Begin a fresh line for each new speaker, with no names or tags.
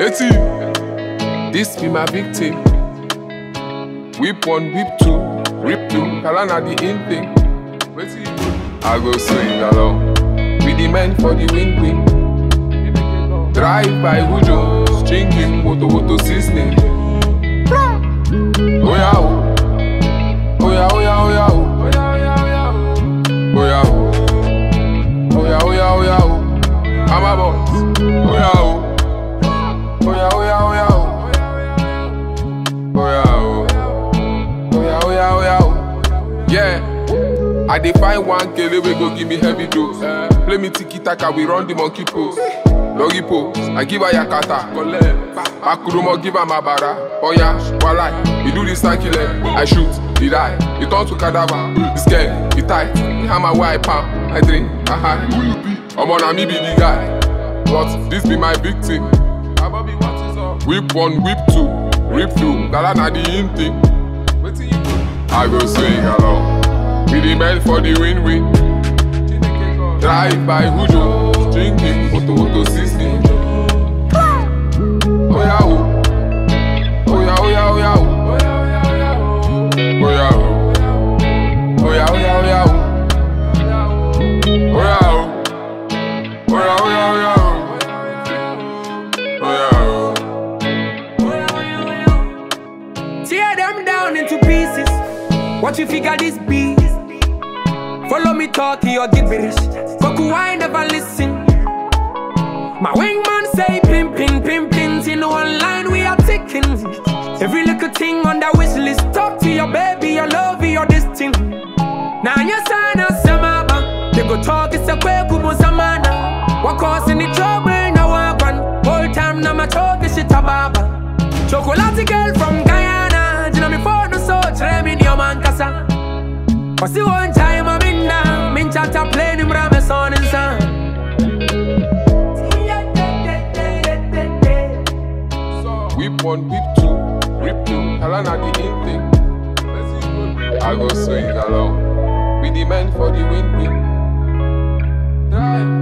Betty, this be my victim. Whip one, whip two, rip two, Kalana the in thing. Betty, I go swing along with the men for the win-win. Drive by Ujo, stringing moto seasoning. Oh yeah, oh yeah, oh yeah, oh yeah, oh yeah, oh yeah, oh yeah, oh yeah, oh. I'm a boss. Oh yeah, oh yeah, oh yeah, oh yeah, oh. Oh yeah, oh yeah, oh yeah, oh yeah, oh. Yeah, I define one kele we go give me heavy dose. Play me tiki taka, we run the monkey pose. Doggy pose, I give her yakata. Makurumo give her my bara. Oh yeah, walai, he do this circular. I shoot, he die, he turn to cadaver. He scared, he tight, he hammer where I palm. I drink, who you be? I'm on me be the guy, but this be my victim. Whip one, whip two, rip two, Galana the in thing. I go swing along with the men for the win-win. Drive by Ujo, drinking moto seasoning. Oh yeah, oh yeah, oh yeah, oh yeah, oh yeah, oh yeah, oh yeah, oh yeah, oh yeah, oh yeah, oh yeah, oh yeah,
tear them down into pieces. What you figure this be? Follow me talking or get rich. Koku I never listen. My wingman say pin pin pin pins. In one line we are ticking. Every little thing on the wish list. Talk to your baby, your love, your this thing. Now your son and Samaba. They go talk it's a quick samana. What causing the trouble now one. Whole time now my talk is shit ababa. Chocolate girl from Guyana. You know me for no so try me your man kasa. But see one time I'm in now. Min chat a plane him ram son and son.
Whip one, whip two, rip two, Kalana the in thing. I go swing along with the men for the win-win.